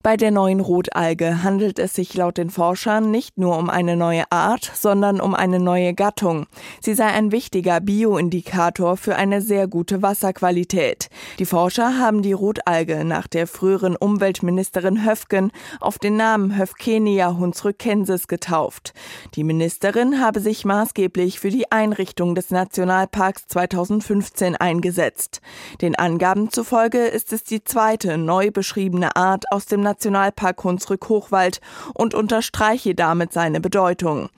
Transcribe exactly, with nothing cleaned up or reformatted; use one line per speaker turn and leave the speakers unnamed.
Bei der neuen Rotalge handelt es sich laut den Forschern nicht nur um eine neue Art, sondern um eine neue Gattung. Sie sei ein wichtiger Bioindikator für eine sehr gute Wasserqualität. Die Forscher haben die Rotalge nach der früheren Umweltministerin Höfgen auf den Namen Höfkenia hunsrückensis getauft. Die Ministerin habe sich maßgeblich für die Einrichtung des Nationalparks zweitausendfünfzehn eingesetzt. Den Angaben zufolge ist es die zweite neu beschriebene Art aus dem Nationalpark Hunsrück-Hochwald und unterstreiche damit seine Bedeutung.